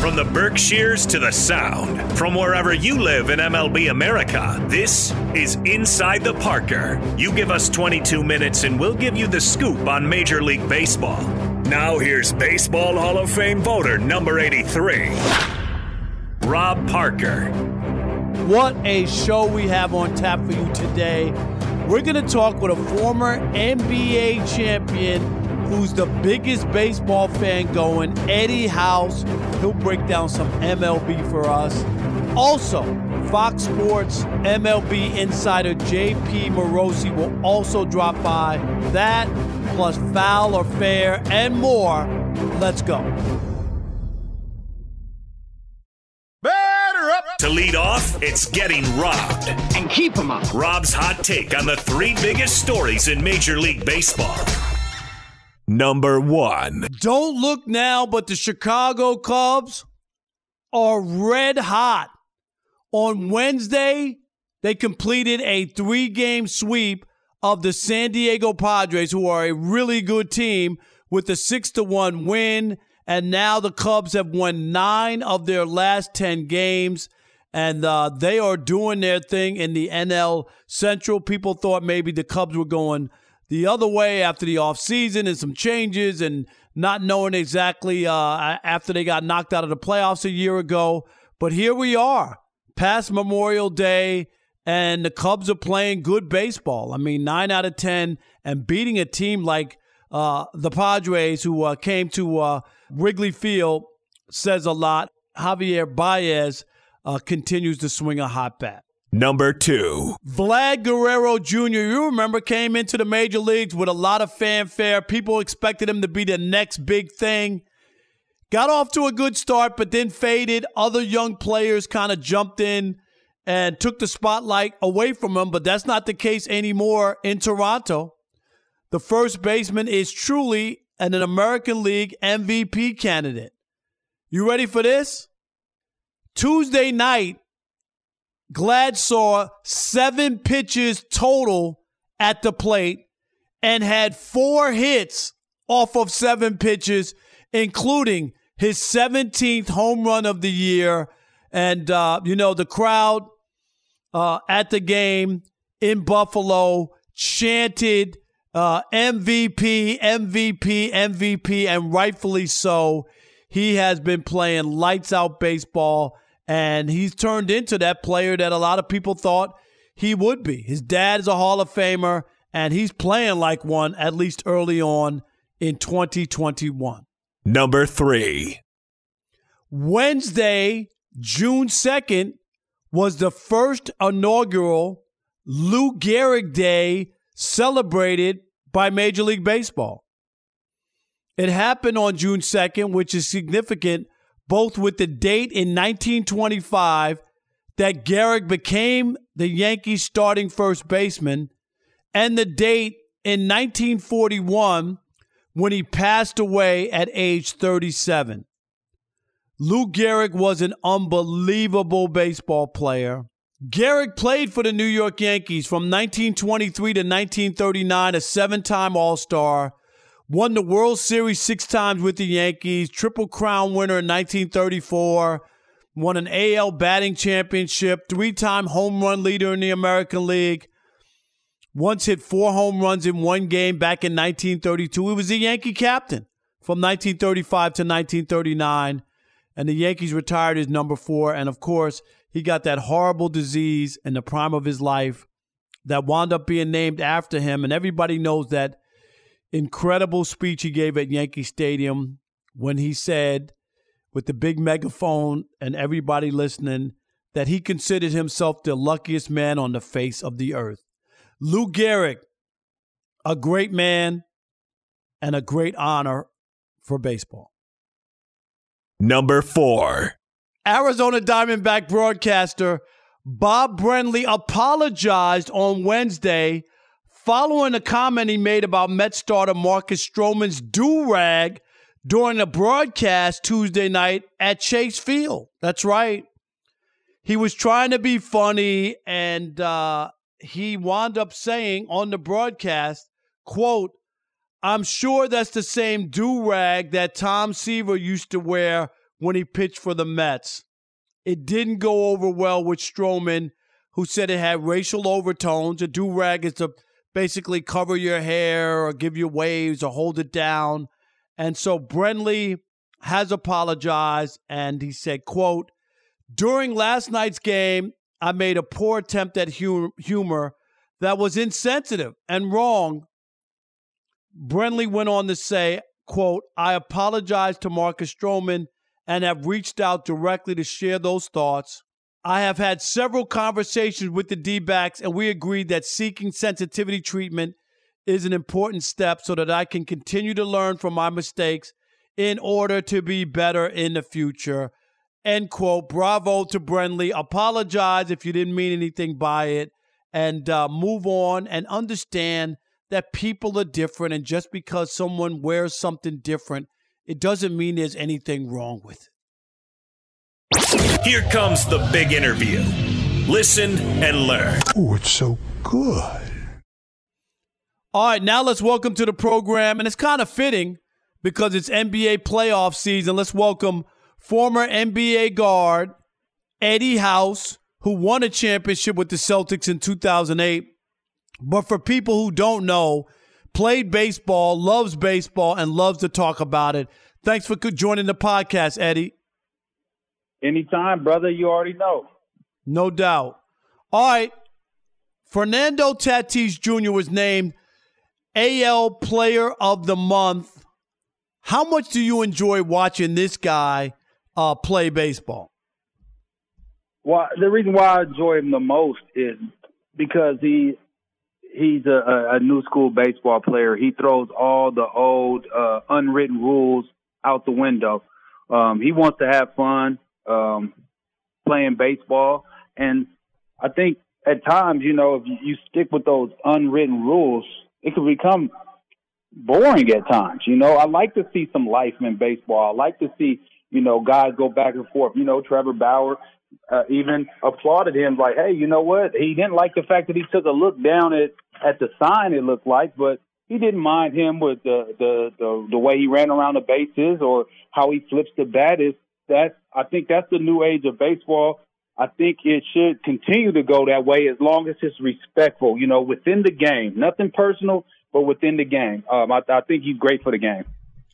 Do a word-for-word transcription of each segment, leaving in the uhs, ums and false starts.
From the Berkshires to the Sound, from wherever you live in M L B America, this is Inside the Parker. You give us twenty-two minutes and we'll give you the scoop on Major League Baseball. Now here's Baseball Hall of Fame voter number eighty-three, Rob Parker. What a show we have on tap for you today. We're going to talk with a former N B A champion who's the biggest baseball fan going, Eddie House. He'll break down some M L B for us. Also, Fox Sports M L B insider J P Morosi will also drop by. That, plus Foul or Fair, and more. Let's go. To lead off, it's Getting Robbed. And keep them up. Rob's hot take on the three biggest stories in Major League Baseball. Number one. Don't look now, but the Chicago Cubs are red hot. On Wednesday, they completed a three-game sweep of the San Diego Padres, who are a really good team, with a six to one win. And now the Cubs have won nine of their last ten games. And uh, they are doing their thing in the N L Central. People thought maybe the Cubs were going the other way after the offseason and some changes and not knowing exactly uh, after they got knocked out of the playoffs a year ago. But here we are, past Memorial Day, and the Cubs are playing good baseball. I mean, nine out of ten, and beating a team like uh, the Padres, who uh, came to uh, Wrigley Field, says a lot. Javier Baez Uh, continues to swing a hot bat. Number two. Vlad Guerrero Junior, you remember, came into the major leagues with a lot of fanfare. People expected him to be the next big thing. Got off to a good start, but then faded. Other young players kind of jumped in and took the spotlight away from him, but that's not the case anymore in Toronto. The first baseman is truly an American League M V P candidate. You ready for this? Tuesday night, Glad saw seven pitches total at the plate and had four hits off of seven pitches, including his seventeenth home run of the year. And, uh, you know, the crowd uh, at the game in Buffalo chanted uh, M V P, M V P, M V P, and rightfully so. He has been playing lights-out baseball, and he's turned into that player that a lot of people thought he would be. His dad is a Hall of Famer, and he's playing like one, at least early on in twenty twenty-one. Number three. Wednesday, June second, was the first inaugural Lou Gehrig Day celebrated by Major League Baseball. It happened on June second, which is significant both with the date in nineteen twenty-five that Gehrig became the Yankees' starting first baseman and the date in nineteen forty-one when he passed away at age thirty-seven. Lou Gehrig was an unbelievable baseball player. Gehrig played for the New York Yankees from nineteen twenty-three to nineteen thirty-nine, a seven-time All-Star. Won the World Series six times with the Yankees, Triple Crown winner in nineteen thirty-four, won an A L batting championship, three-time home run leader in the American League, once hit four home runs in one game back in nineteen thirty-two. He was the Yankee captain from nineteen thirty-five to nineteen thirty-nine, and the Yankees retired his number four. And, of course, he got that horrible disease in the prime of his life that wound up being named after him, and everybody knows that incredible speech he gave at Yankee Stadium when he said, with the big megaphone and everybody listening, that he considered himself the luckiest man on the face of the earth. Lou Gehrig, a great man and a great honor for baseball. Number four. Arizona Diamondback broadcaster Bob Brenly apologized on Wednesday following a comment he made about Mets starter Marcus Stroman's do-rag during a broadcast Tuesday night at Chase Field. That's right. He was trying to be funny, and uh, he wound up saying on the broadcast, quote, "I'm sure that's the same do-rag that Tom Seaver used to wear when he pitched for the Mets. It didn't go over well with Stroman, who said it had racial overtones. A do-rag is to basically cover your hair or give you waves or hold it down. And so Brenly has apologized, and he said, quote, "During last night's game, I made a poor attempt at humor that was insensitive and wrong." Brenly went on to say, quote, "I apologize to Marcus Stroman and have reached out directly to share those thoughts. I have had several conversations with the D-backs, and we agreed that seeking sensitivity treatment is an important step so that I can continue to learn from my mistakes in order to be better in the future." End quote. Bravo to Brenly. Apologize if you didn't mean anything by it, and uh, move on and understand that people are different, and just because someone wears something different, it doesn't mean there's anything wrong with it. Here comes the big interview. Listen and learn. Oh, it's so good. All right, now let's welcome to the program, and it's kind of fitting because it's N B A playoff season. Let's welcome former N B A guard Eddie House, who won a championship with the Celtics in two thousand eight. But for people who don't know, played baseball, loves baseball, and loves to talk about it. Thanks for joining the podcast, Eddie. Anytime, brother. You already know. No doubt. All right. Fernando Tatis Junior was named A L Player of the Month. How much do you enjoy watching this guy uh, play baseball? Well, the reason why I enjoy him the most is because he he's a, a new school baseball player. He throws all the old uh, unwritten rules out the window. Um, he wants to have fun um, playing baseball. And I think at times, you know, if you, you stick with those unwritten rules, it can become boring at times. You know, I like to see some life in baseball. I like to see, you know, guys go back and forth. You know, Trevor Bauer uh, even applauded him like, hey, you know what? He didn't like the fact that he took a look down at, at the sign, it looked like, but he didn't mind him with the, the, the, the way he ran around the bases or how he flips the bat. Is that I think that's the new age of baseball. I think it should continue to go that way as long as it's respectful, you know, within the game. Nothing personal, but within the game. Um, I, I think he's great for the game.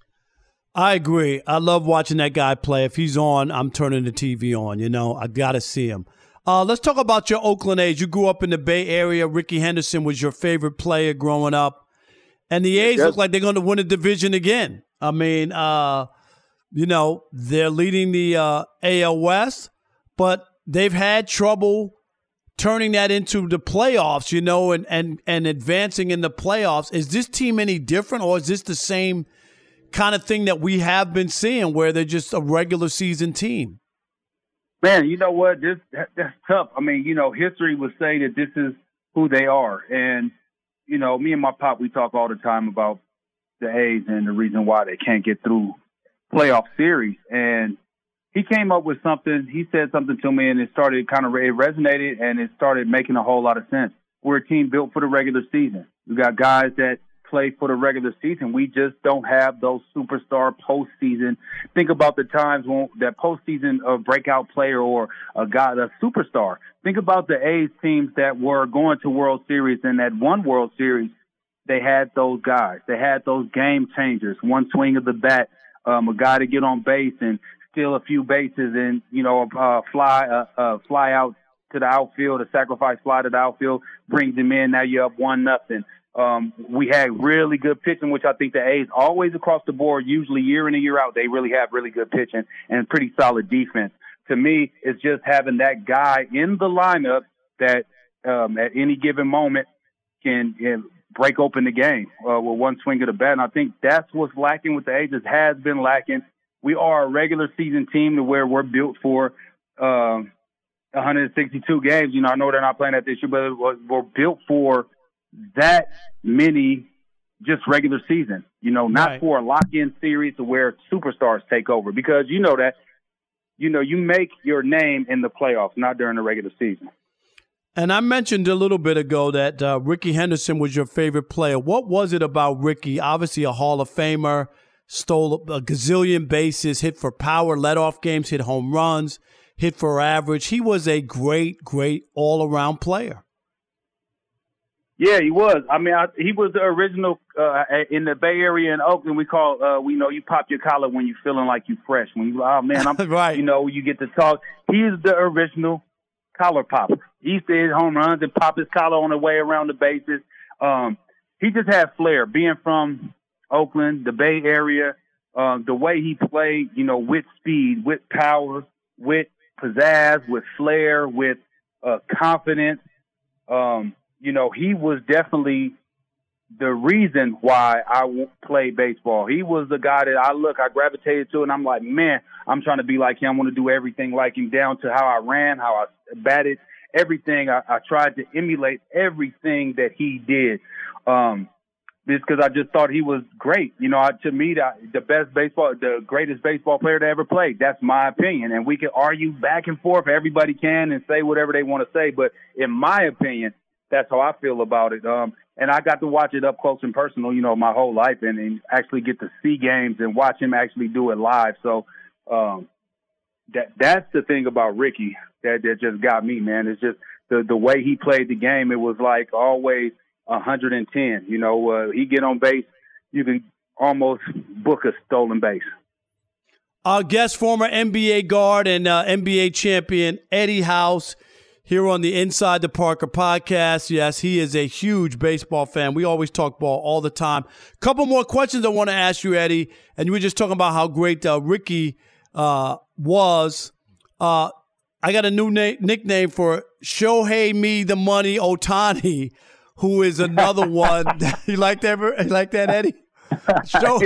I agree. I love watching that guy play. If he's on, I'm turning the T V on. You know, I got to see him. Uh, let's talk about your Oakland A's. You grew up in the Bay Area. Ricky Henderson was your favorite player growing up. And the A's yes. look like they're going to win a division again. I mean, uh, you know, they're leading the uh, A L West, but they've had trouble turning that into the playoffs, you know, and, and, and advancing in the playoffs. Is this team any different, or is this the same kind of thing that we have been seeing where they're just a regular season team? Man, you know what? This that, that's tough. I mean, you know, history would say that this is who they are. And, you know, me and my pop, we talk all the time about the A's and the reason why they can't get through playoff series. And he came up with something. He said something to me, and it started kind of it resonated, and it started making a whole lot of sense. We're a team built for the regular season. We got guys that play for the regular season. We just don't have those superstar postseason. Think about the times when that postseason a breakout player or a guy, a superstar. Think about the A's teams that were going to World Series, and that one World Series, they had those guys. They had those game changers. One swing of the bat, um, a guy to get on base and steal a few bases, and you know, uh, fly, uh, uh, fly out to the outfield, a sacrifice fly to the outfield, brings him in. Now you're up one nothing. Um, we had really good pitching, which I think the A's always across the board, usually year in and year out, they really have really good pitching and pretty solid defense. To me, it's just having that guy in the lineup that um, at any given moment can, can break open the game uh, with one swing of the bat. And I think that's what's lacking with the A's. It has been lacking. We are a regular season team to where we're built for uh, one hundred sixty-two games. You know, I know they're not playing that this year, but we're built for that many just regular season, you know, not right. for a lock-in series to where superstars take over, because you know that, you know, you make your name in the playoffs, not during the regular season. And I mentioned a little bit ago that uh, Ricky Henderson was your favorite player. What was it about Ricky? Obviously a Hall of Famer, stole a gazillion bases, hit for power, led off games, hit home runs, hit for average. He was a great, great all-around player. Yeah, he was. I mean, I, he was the original uh, in the Bay Area in Oakland. We call, uh, we know you pop your collar when you're feeling like you fresh. When you, oh man, I'm right. You know, you get to talk. He's the original collar popper. He used to hit home runs and pop his collar on the way around the bases. Um, he just had flair. Being from Oakland, the Bay Area, uh, the way he played, you know, with speed, with power, with pizzazz, with flair, with uh, confidence. Um, You know, he was definitely the reason why I w- played baseball. He was the guy that I look, I gravitated to, and I'm like, man, I'm trying to be like him. I want to do everything like him, down to how I ran, how I batted, everything. I, I tried to emulate everything that he did. Um, just because I just thought he was great. You know, I, to me, the, the best baseball, the greatest baseball player to ever play. That's my opinion. And we can argue back and forth. Everybody can and say whatever they want to say. But in my opinion, that's how I feel about it. Um, and I got to watch it up close and personal, you know, my whole life, and, and actually get to see games and watch him actually do it live. So um, that that's the thing about Ricky that, that just got me, man. It's just the, the way he played the game. It was like always one hundred ten. You know, uh, he get on base, you can almost book a stolen base. Our guest, former N B A guard and uh, N B A champion Eddie House, here on the Inside the Parker podcast. Yes, he is a huge baseball fan. We always talk ball all the time. Couple more questions I want to ask you, Eddie. And you were just talking about how great uh, Ricky uh, was. Uh, I got a new na- nickname for Shohei Me the Money Ohtani, who is another one. You like that? You like that, Eddie? Show,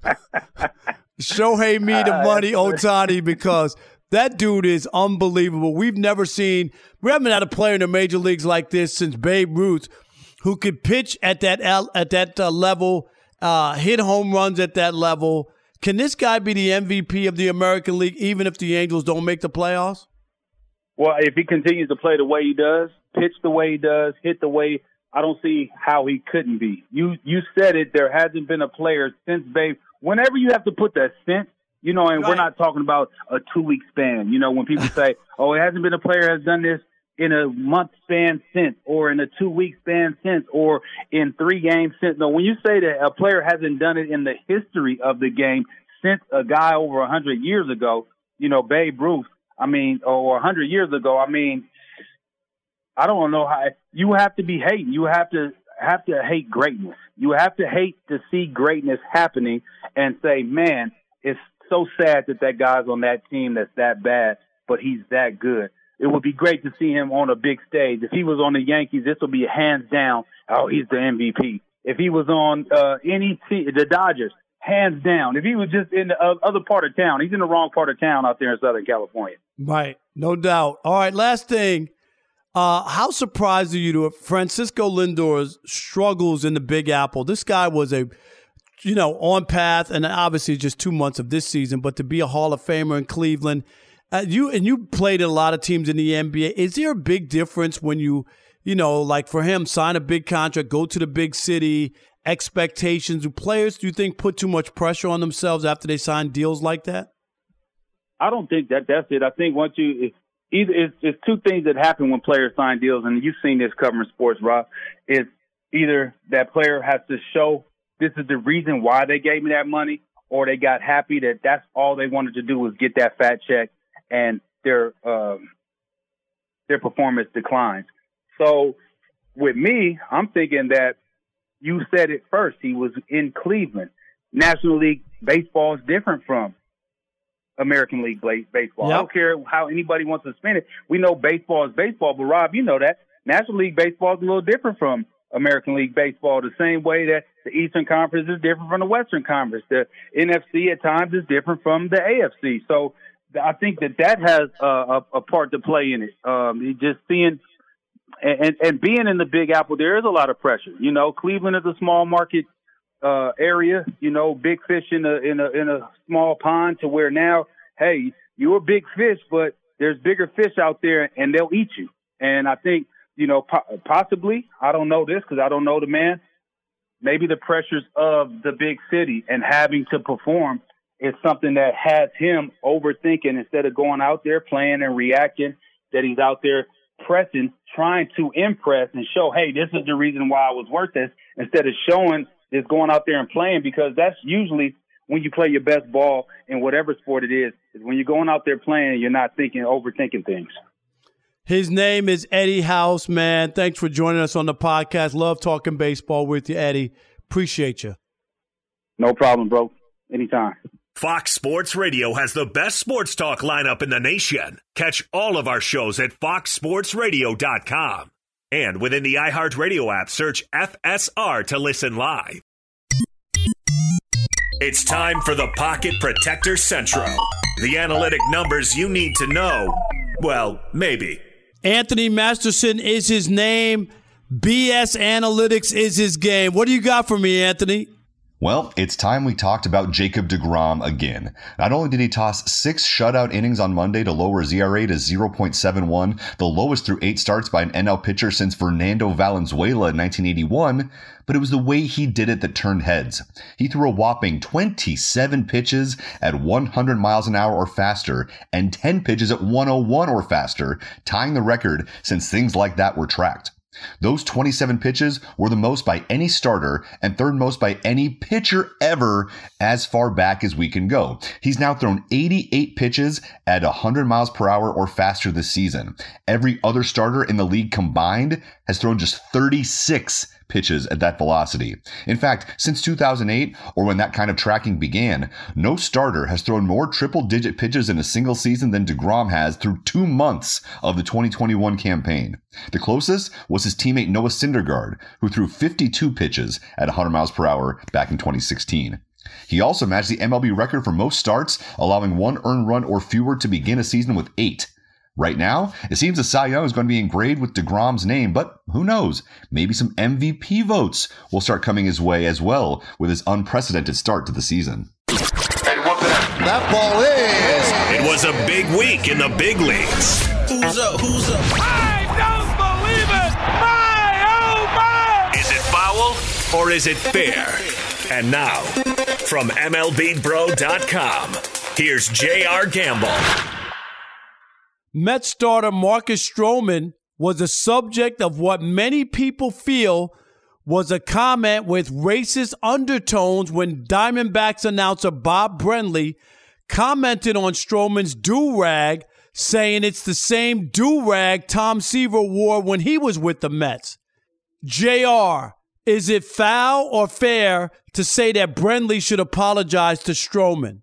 Shohei Me the Money Ohtani, because that dude is unbelievable. We've never seen, we haven't had a player in the major leagues like this since Babe Ruth, who could pitch at that at that uh, level, uh, hit home runs at that level. Can this guy be the M V P of the American League, even if the Angels don't make the playoffs? Well, if he continues to play the way he does, pitch the way he does, hit the way, I don't see how he couldn't be. You you said it. There hasn't been a player since Babe. Whenever you have to put that since, you know, and right. We're not talking about a two-week span. You know, when people say, oh, it hasn't been a player has done this in a month span since, or in a two-week span since, or in three games since. No, when you say that a player hasn't done it in the history of the game since a guy over one hundred years ago, you know, Babe Ruth, I mean, or one hundred years ago, I mean, I don't know how – you have to be hating. You have to have to hate greatness. You have to hate to see greatness happening and say, man, it's so sad that that guy's on that team that's that bad, but he's that good. It would be great to see him on a big stage. If he was on the Yankees, this would be hands down, oh, he's the M V P. If he was on uh, any team, the Dodgers, hands down. If he was just in the uh, other part of town, he's in the wrong part of town out there in Southern California. Right, no doubt. All right, last thing. Uh, how surprised are you to Francisco Lindor's struggles in the Big Apple? This guy was a, you know, on path, and obviously just two months of this season, but to be a Hall of Famer in Cleveland, uh, you and you played in a lot of teams in the N B A. Is there a big difference when you, you know, like for him, sign a big contract, go to the big city, expectations? Do players, do you think, put too much pressure on themselves after they sign deals like that? I don't think that that's it. I think once you – Either it's, it's two things that happen when players sign deals, and you've seen this covering sports, Rob. It's either that player has to show this is the reason why they gave me that money, or they got happy that that's all they wanted to do was get that fat check, and their um, their performance declines. So with me, I'm thinking that you said it first. He was in Cleveland. National League baseball is different from American League baseball. Yep. I don't care how anybody wants to spin it. We know baseball is baseball, but Rob, you know that National League baseball is a little different from American League baseball, the same way that the Eastern Conference is different from the Western Conference. The N F C at times is different from the A F C. So I think that that has a, a, a part to play in it. Um, just seeing and, and being in the Big Apple, there is a lot of pressure. You know, Cleveland is a small market Uh, area, you know, big fish in a in a in a small pond, to where now, hey, you're a big fish, but there's bigger fish out there, and they'll eat you. And I think, you know, po- possibly, I don't know this because I don't know the man, maybe the pressures of the big city and having to perform is something that has him overthinking instead of going out there playing and reacting, that he's out there pressing, trying to impress and show, hey, this is the reason why I was worth this, instead of showing just going out there and playing, because that's usually when you play your best ball in whatever sport it is, is when you're going out there playing, you're not thinking, overthinking things. His name is Eddie House, man. Thanks for joining us on the podcast. Love talking baseball with you, Eddie. Appreciate you. No problem, bro. Anytime. Fox Sports Radio has the best sports talk lineup in the nation. Catch all of our shows at fox sports radio dot com. And within the iHeartRadio app, search F S R to listen live. It's time for the Pocket Protector Central. The analytic numbers you need to know. Well, maybe. Anthony Masterson is his name. B S Analytics is his game. What do you got for me, Anthony? Well, it's time we talked about Jacob deGrom again. Not only did he toss six shutout innings on Monday to lower his E R A to zero point seven one, the lowest through eight starts by an N L pitcher since Fernando Valenzuela in nineteen eighty-one, but it was the way he did it that turned heads. He threw a whopping twenty-seven pitches at one hundred miles an hour or faster and ten pitches at one oh one or faster, tying the record since things like that were tracked. Those twenty-seven pitches were the most by any starter and third most by any pitcher ever as far back as we can go. He's now thrown eighty-eight pitches at one hundred miles per hour or faster this season. Every other starter in the league combined has thrown just thirty-six pitches at that velocity. In fact, since two thousand eight, or when that kind of tracking began, no starter has thrown more triple-digit pitches in a single season than deGrom has through two months of the twenty twenty-one campaign. The closest was his teammate Noah Syndergaard, who threw fifty-two pitches at one hundred miles per hour back in twenty sixteen. He also matched the M L B record for most starts, allowing one earned run or fewer to begin a season with eight. Right now, it seems the Cy Young is going to be engraved with deGrom's name, but who knows? Maybe some M V P votes will start coming his way as well with his unprecedented start to the season. That ball is. It was a big week in the big leagues. Who's up? Who's up? I don't believe it! My, oh my! Is it foul or is it fair? And now, from M L B Bro dot com, here's J R Gamble. Mets starter Marcus Stroman was the subject of what many people feel was a comment with racist undertones when Diamondbacks announcer Bob Brenly commented on Stroman's do-rag, saying it's the same do-rag Tom Seaver wore when he was with the Mets. J R, is it foul or fair to say that Brenly should apologize to Stroman?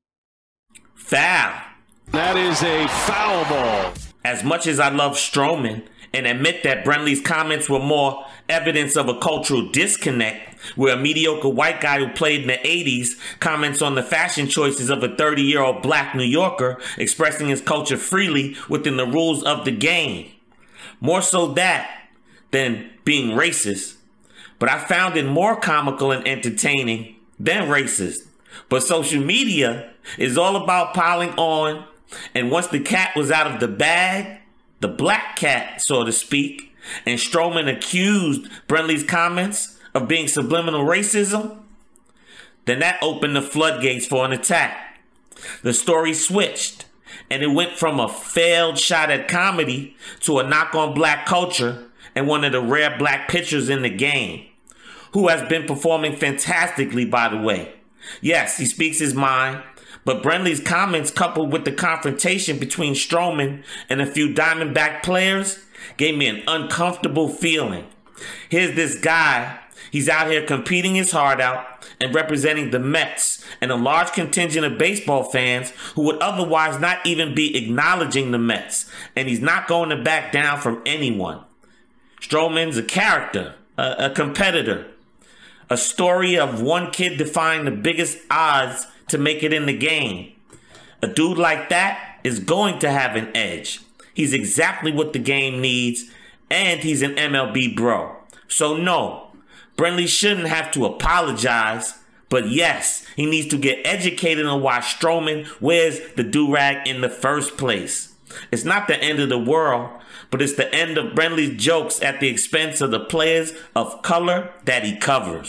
Foul. That is a foul ball. As much as I love Stroman and admit that Brenly's comments were more evidence of a cultural disconnect, where a mediocre white guy who played in the eighties comments on the fashion choices of a thirty-year-old black New Yorker expressing his culture freely within the rules of the game. More so that than being racist. But I found it more comical and entertaining than racist. But social media is all about piling on, and once the cat was out of the bag, the black cat, so to speak, and Stroman accused Brenly's comments of being subliminal racism, then that opened the floodgates for an attack. The story switched, and it went from a failed shot at comedy to a knock on black culture and one of the rare black pitchers in the game, who has been performing fantastically, by the way. Yes, he speaks his mind, but Brenly's comments, coupled with the confrontation between Stroman and a few Diamondback players, gave me an uncomfortable feeling. Here's this guy, he's out here competing his heart out and representing the Mets and a large contingent of baseball fans who would otherwise not even be acknowledging the Mets, and he's not going to back down from anyone. Stroman's a character, a, a competitor, a story of one kid defying the biggest odds to make it in the game. A dude like that is going to have an edge. He's exactly what the game needs, and he's an M L B bro. So no, Brenly shouldn't have to apologize, but yes, he needs to get educated on why Stroman wears the do-rag in the first place. It's not the end of the world, but it's the end of Brenly's jokes at the expense of the players of color that he covers.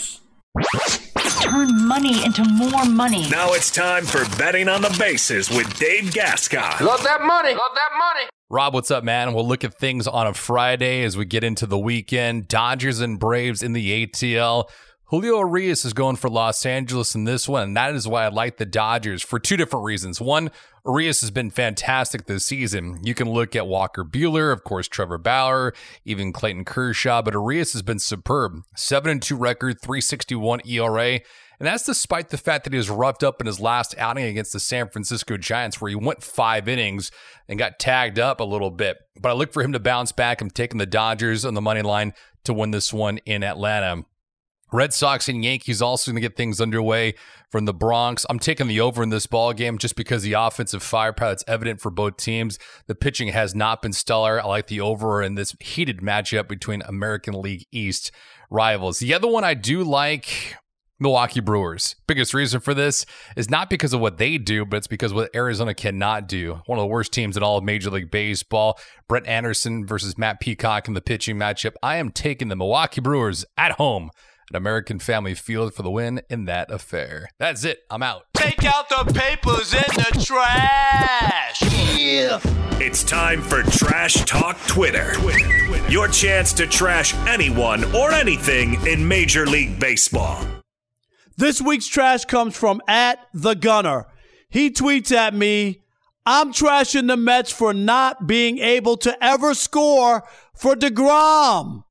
Turn money into more money. Now it's time for Betting on the Bases with Dave Gascon. Love that money. Love that money. Rob, what's up, man? We'll look at things on a Friday as we get into the weekend. Dodgers and Braves in the A T L. Julio Urias is going for Los Angeles in this one, and that is why I like the Dodgers for two different reasons. One, Urias has been fantastic this season. You can look at Walker Buehler, of course, Trevor Bauer, even Clayton Kershaw, but Urias has been superb. seven and two record, three sixty-one E R A, and that's despite the fact that he was roughed up in his last outing against the San Francisco Giants, where he went five innings and got tagged up a little bit. But I look for him to bounce back. I'm taking the Dodgers on the money line to win this one in Atlanta. Red Sox and Yankees also going to get things underway from the Bronx. I'm taking the over in this ball game just because the offensive firepower that's evident for both teams. The pitching has not been stellar. I like the over in this heated matchup between American League East rivals. The other one I do like, Milwaukee Brewers. Biggest reason for this is not because of what they do, but it's because of what Arizona cannot do. One of the worst teams in all of Major League Baseball. Brett Anderson versus Matt Peacock in the pitching matchup. I am taking the Milwaukee Brewers at home at American Family Field for the win in that affair. That's it. I'm out. Take out the papers in the trash. Yeah. It's time for Trash Talk Twitter. Your chance to trash anyone or anything in Major League Baseball. This week's trash comes from at the Gunner. He tweets at me, I'm trashing the Mets for not being able to ever score for DeGrom.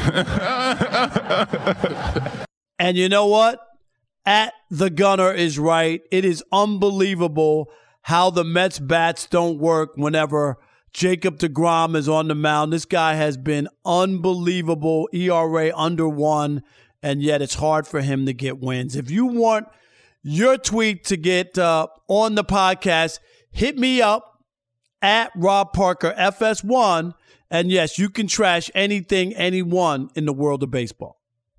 And you know what? At the Gunner is right. It is unbelievable how the Mets bats don't work whenever Jacob DeGrom is on the mound. This guy has been unbelievable. E R A under one, and yet it's hard for him to get wins. If you want your tweet to get uh, on the podcast, hit me up at Rob Parker F S one. And yes, you can trash anything, anyone in the world of baseball.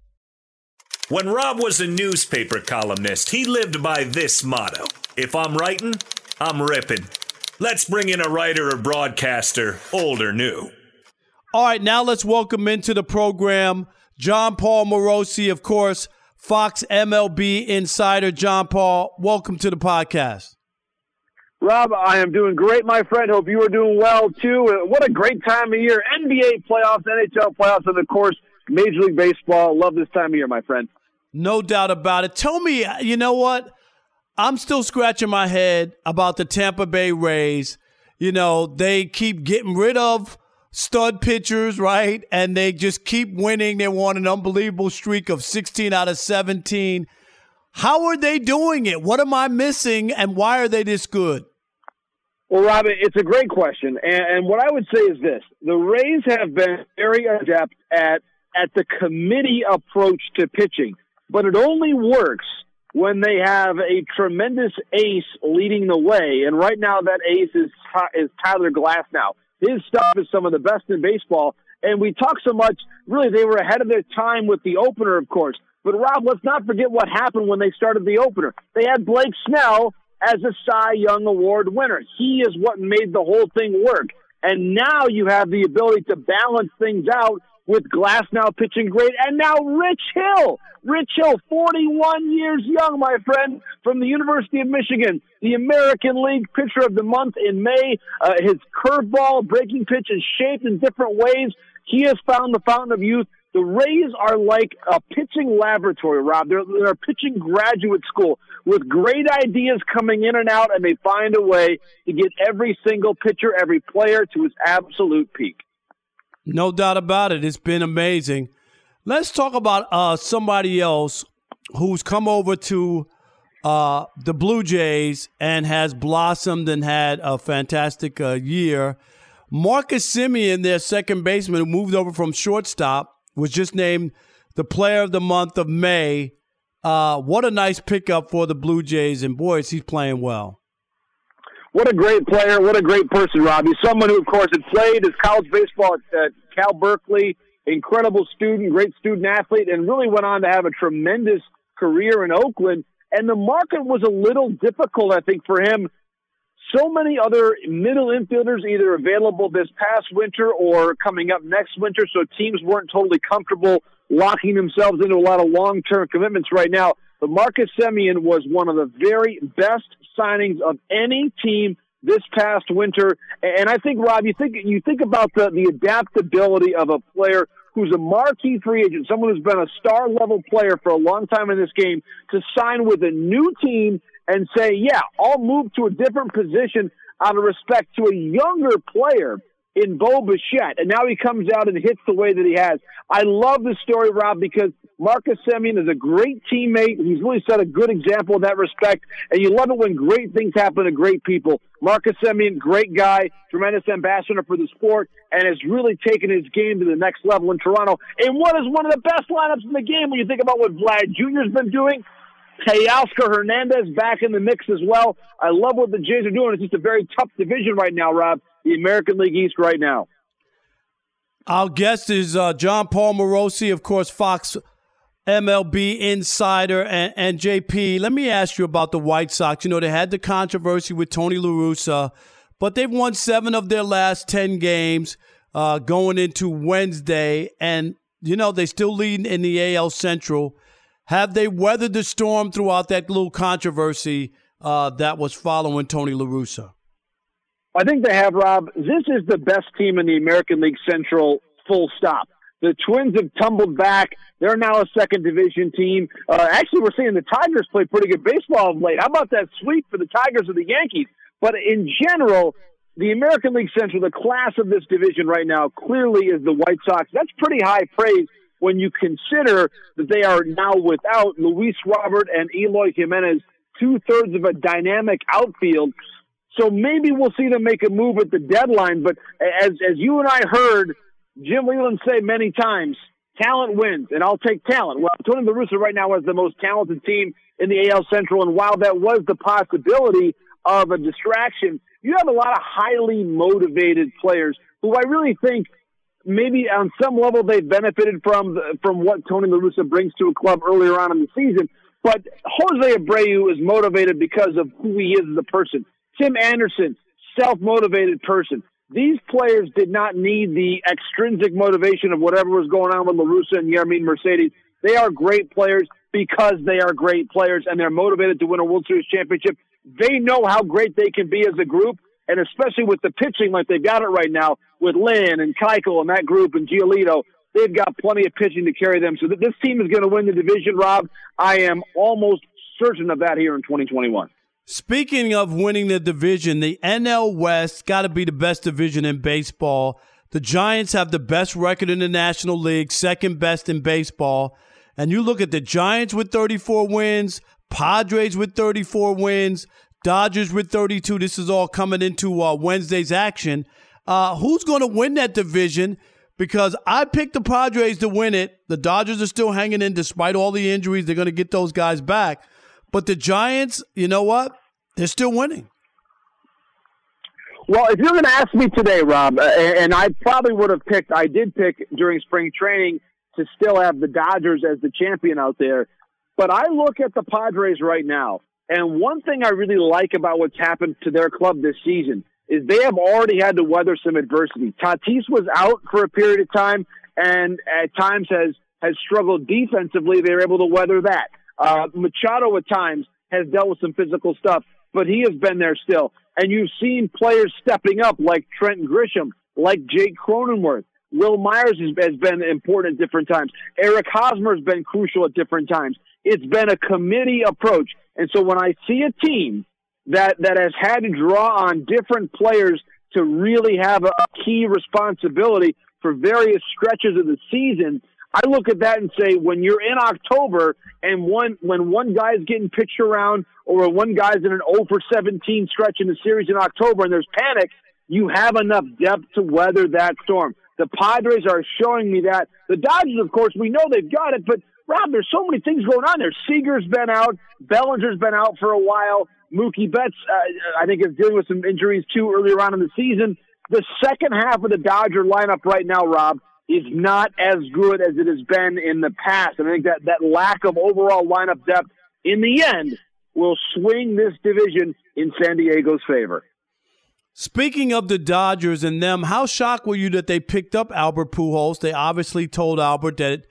When Rob was a newspaper columnist, he lived by this motto. If I'm writing, I'm ripping. Let's bring in a writer or broadcaster, old or new. All right, now let's welcome into the program John Paul Morosi, of course, Fox M L B insider. John Paul, welcome to the podcast. Rob, I am doing great, my friend. Hope you are doing well, too. What a great time of year. N B A playoffs, N H L playoffs, and, of course, Major League Baseball. Love this time of year, my friend. No doubt about it. Tell me, you know what? I'm still scratching my head about the Tampa Bay Rays. You know, they keep getting rid of stud pitchers, right? And they just keep winning. They won an unbelievable streak of sixteen out of seventeen. How are they doing it? What am I missing, and why are they this good? Well, Rob, it's a great question. And, and what I would say is this. The Rays have been very adept at, at the committee approach to pitching. But it only works when they have a tremendous ace leading the way. And right now that ace is, is Tyler Glasnow. His stuff is some of the best in baseball. And we talk so much, really, they were ahead of their time with the opener, of course. But, Rob, let's not forget what happened when they started the opener. They had Blake Snell as a Cy Young Award winner. He is what made the whole thing work. And now you have the ability to balance things out with Glasnow pitching great. And now Rich Hill. Rich Hill, forty-one years young, my friend, from the University of Michigan. The American League Pitcher of the Month in May. Uh, his curveball breaking pitch is shaped in different ways. He has found the fountain of youth. The Rays are like a pitching laboratory, Rob. They're, they're a pitching graduate school with great ideas coming in and out, and they find a way to get every single pitcher, every player to his absolute peak. No doubt about it. It's been amazing. Let's talk about uh, somebody else who's come over to uh, the Blue Jays and has blossomed and had a fantastic uh, year. Marcus Semien, their second baseman, who moved over from shortstop, was just named the player of the month of May. Uh, what a nice pickup for the Blue Jays, and boy, is he playing well. What a great player. What a great person, Rob. He's someone who, of course, had played his college baseball at, at Cal Berkeley, incredible student, great student athlete, and really went on to have a tremendous career in Oakland. And the market was a little difficult, I think, for him. So many other middle infielders either available this past winter or coming up next winter, so teams weren't totally comfortable locking themselves into a lot of long-term commitments right now. But Marcus Semien was one of the very best signings of any team this past winter. And I think, Rob, you think you think about the, the adaptability of a player who's a marquee free agent, someone who's been a star-level player for a long time in this game, to sign with a new team and say, yeah, I'll move to a different position out of respect to a younger player in Bo Bichette, and now he comes out and hits the way that he has. I love this story, Rob, because Marcus Semien is a great teammate. He's really set a good example in that respect, and you love it when great things happen to great people. Marcus Semien, great guy, tremendous ambassador for the sport, and has really taken his game to the next level in Toronto. And what is one of the best lineups in the game when you think about what Vlad Junior's been doing? Teoscar Hernandez back in the mix as well. I love what the Jays are doing. It's just a very tough division right now, Rob, the American League East right now. Our guest is uh, John Paul Morosi, of course, Fox M L B insider. And, and J P, let me ask you about the White Sox. You know, they had the controversy with Tony La Russa, but they've won seven of their last ten games uh, going into Wednesday. And, you know, they still lead in the A L Central. Have they weathered the storm throughout that little controversy uh, that was following Tony La Russa? I think they have, Rob. This is the best team in the American League Central, full stop. The Twins have tumbled back. They're now a second division team. Uh, actually, we're seeing the Tigers play pretty good baseball of late. How about that sweep for the Tigers of the Yankees? But in general, the American League Central, the class of this division right now, clearly is the White Sox. That's pretty high praise when you consider that they are now without Luis Robert and Eloy Jimenez, two-thirds of a dynamic outfield. So maybe we'll see them make a move at the deadline. But as as you and I heard Jim Leland say many times, talent wins, and I'll take talent. Well, Tony La Russa right now has the most talented team in the A L Central, and while that was the possibility of a distraction, you have a lot of highly motivated players who I really think maybe on some level they've benefited from from what Tony La Russa brings to a club earlier on in the season. But Jose Abreu is motivated because of who he is as a person. Tim Anderson, self-motivated person. These players did not need the extrinsic motivation of whatever was going on with La Russa and Yermin Mercedes. They are great players because they are great players, and they're motivated to win a World Series championship. They know how great they can be as a group, and especially with the pitching like they've got it right now with Lynn and Keuchel and that group and Giolito, they've got plenty of pitching to carry them. So this team is going to win the division, Rob. I am almost certain of that here in twenty twenty-one. Speaking of winning the division, the N L West got to be the best division in baseball. The Giants have the best record in the National League, second best in baseball. And you look at the Giants with thirty-four wins, Padres with thirty-four wins, Dodgers with thirty-two. This is all coming into uh, Wednesday's action. Uh, who's going to win that division? Because I picked the Padres to win it. The Dodgers are still hanging in despite all the injuries. They're going to get those guys back. But the Giants, you know what? They're still winning. Well, if you're going to ask me today, Rob, uh, and I probably would have picked, I did pick during spring training to still have the Dodgers as the champion out there. But I look at the Padres right now, and one thing I really like about what's happened to their club this season is they have already had to weather some adversity. Tatis was out for a period of time, and at times has, has struggled defensively. They were able to weather that. Uh, Machado at times has dealt with some physical stuff, but he has been there still. And you've seen players stepping up like Trent Grisham, like Jake Cronenworth. Will Myers has, has been important at different times. Eric Hosmer has been crucial at different times. It's been a committee approach. And so when I see a team that, that has had to draw on different players to really have a, a key responsibility for various stretches of the season, I look at that and say, when you're in October and one when one guy's getting pitched around or one guy's in an oh for seventeen stretch in the series in October and there's panic, you have enough depth to weather that storm. The Padres are showing me that. The Dodgers, of course, we know they've got it, but, Rob, there's so many things going on there. Seager's been out. Bellinger's been out for a while. Mookie Betts, uh, I think, is dealing with some injuries, too, earlier on in the season. The second half of the Dodger lineup right now, Rob, is not as good as it has been in the past. And I think that, that lack of overall lineup depth, in the end, will swing this division in San Diego's favor. Speaking of the Dodgers and them, how shocked were you that they picked up Albert Pujols? They obviously told Albert that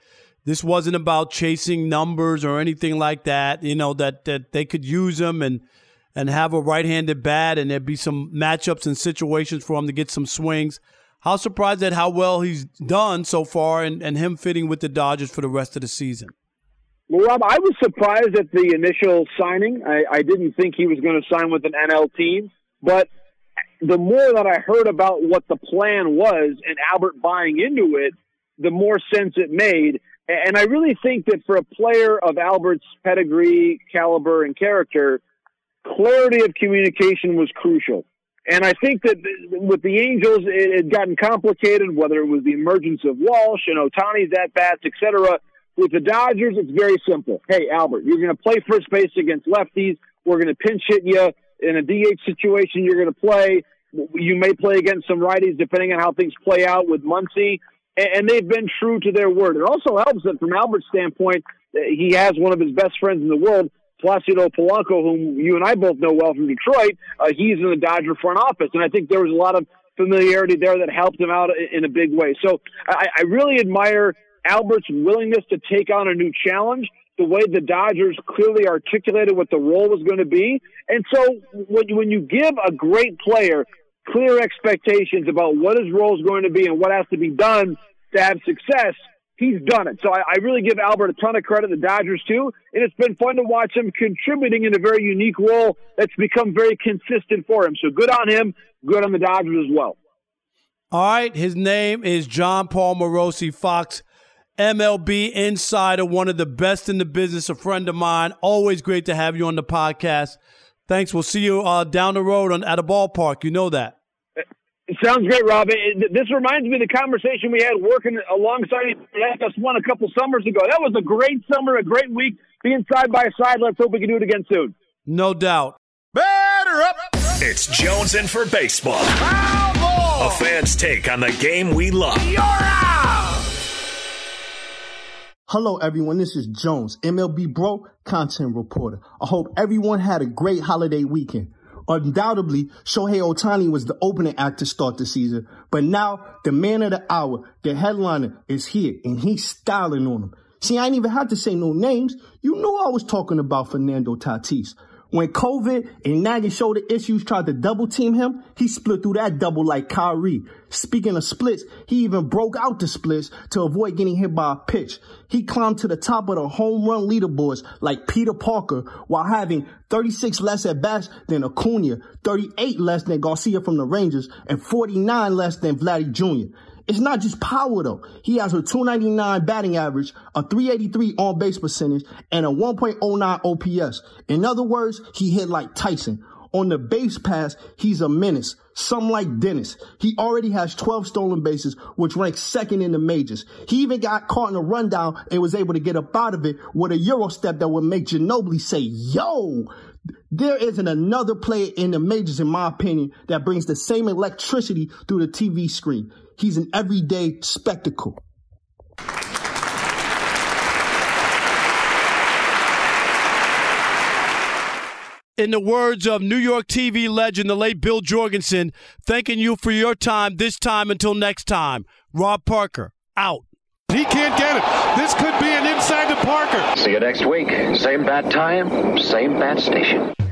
This wasn't about chasing numbers or anything like that, you know, that, that they could use him and, and have a right-handed bat and there'd be some matchups and situations for him to get some swings. How surprised at how well he's done so far and, and him fitting with the Dodgers for the rest of the season? Well, Rob, I was surprised at the initial signing. I, I didn't think he was going to sign with an N L team, but the more that I heard about what the plan was and Albert buying into it, the more sense it made. And I really think that for a player of Albert's pedigree, caliber, and character, clarity of communication was crucial. And I think that with the Angels, it had gotten complicated, whether it was the emergence of Walsh and Ohtani's at-bats, et cetera. With the Dodgers, it's very simple. Hey, Albert, you're going to play first base against lefties. We're going to pinch hit you. In a D H situation, you're going to play. You may play against some righties, depending on how things play out with Muncy. And they've been true to their word. It also helps that from Albert's standpoint, he has one of his best friends in the world, Placido Polanco, whom you and I both know well from Detroit. Uh, he's in the Dodger front office, and I think there was a lot of familiarity there that helped him out in a big way. So I, I really admire Albert's willingness to take on a new challenge, the way the Dodgers clearly articulated what the role was going to be. And so when, when you give a great player clear expectations about what his role is going to be and what has to be done to have success, he's done it. So I, I really give Albert a ton of credit, the Dodgers too, and it's been fun to watch him contributing in a very unique role that's become very consistent for him. So good on him, good on the Dodgers as well. All right, his name is Jon Paul Morosi, Fox M L B insider, one of the best in the business, a friend of mine. Always great to have you on the podcast. Thanks. We'll see you uh, down the road on, at a ballpark. You know that. It sounds great, Rob. It, this reminds me of the conversation we had working alongside us one a couple summers ago. That was a great summer, a great week, being side by side. Let's hope we can do it again soon. No doubt. Batter up! It's Jones in for baseball. A fan's take on the game we love. You're out! Hello, everyone. This is Jones, M L B Bro, content reporter. I hope everyone had a great holiday weekend. Undoubtedly, Shohei Ohtani was the opening act to start the season, but now the man of the hour, the headliner, is here, and he's styling on him. See, I ain't even had to say no names. You know I was talking about Fernando Tatis. When COVID and nagging shoulder issues tried to double team him, he split through that double like Kyrie. Speaking of splits, he even broke out the splits to avoid getting hit by a pitch. He climbed to the top of the home run leaderboards like Peter Parker while having thirty-six less at bats than Acuna, thirty-eight less than Garcia from the Rangers, and forty-nine less than Vladdy Junior It's not just power, though. He has a two ninety-nine batting average, a three eighty-three on-base percentage, and a one point oh nine O P S. In other words, he hit like Tyson. On the base pass, he's a menace, some like Dennis. He already has twelve stolen bases, which ranks second in the majors. He even got caught in a rundown and was able to get up out of it with a Euro step that would make Ginobili say, yo! There isn't another player in the majors, in my opinion, that brings the same electricity through the T V screen. He's an everyday spectacle. In the words of New York T V legend, the late Bill Jorgensen, thanking you for your time this time until next time. Rob Parker, out. He can't get it. This could be an inside to Parker. See you next week. Same bat time, same bat station.